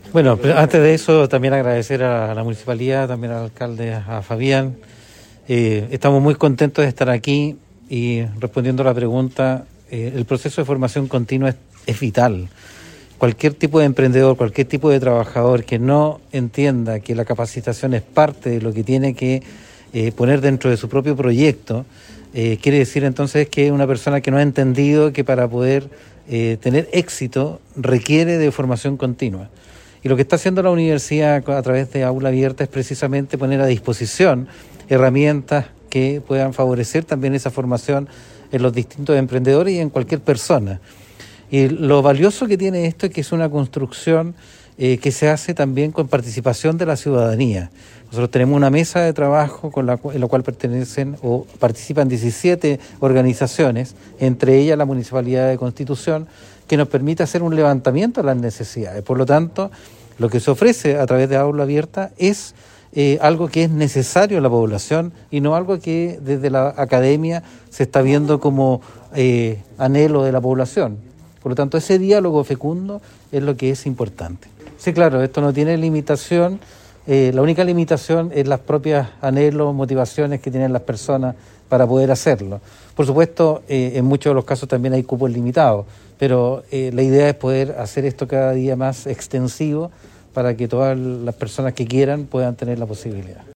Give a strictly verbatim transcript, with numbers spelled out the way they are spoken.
Bueno, pero antes de eso también agradecer a la municipalidad, también al alcalde, a Fabián. Eh, estamos muy contentos de estar aquí y respondiendo a la pregunta, eh, el proceso de formación continua es, es vital. Cualquier tipo de emprendedor, cualquier tipo de trabajador que no entienda que la capacitación es parte de lo que tiene que eh, poner dentro de su propio proyecto, eh, quiere decir entonces que una persona que no ha entendido que para poder eh, tener éxito requiere de formación continua. Y lo que está haciendo la universidad a través de Aula Abierta es precisamente poner a disposición herramientas que puedan favorecer también esa formación en los distintos emprendedores y en cualquier persona. Y lo valioso que tiene esto es que es una construcción eh, que se hace también con participación de la ciudadanía. Nosotros tenemos una mesa de trabajo con la, en la cual pertenecen o participan diecisiete organizaciones, entre ellas la Municipalidad de Constitución, que nos permite hacer un levantamiento de las necesidades. Por lo tanto, lo que se ofrece a través de Aula Abierta es eh, algo que es necesario en la población y no algo que desde la academia se está viendo como eh, anhelo de la población. Por lo tanto, ese diálogo fecundo es lo que es importante. Sí, claro, esto no tiene limitación. Eh, la única limitación es las propias anhelos, motivaciones que tienen las personas para poder hacerlo. Por supuesto, eh, en muchos de los casos también hay cupos limitados, pero eh, la idea es poder hacer esto cada día más extensivo para que todas las personas que quieran puedan tener la posibilidad.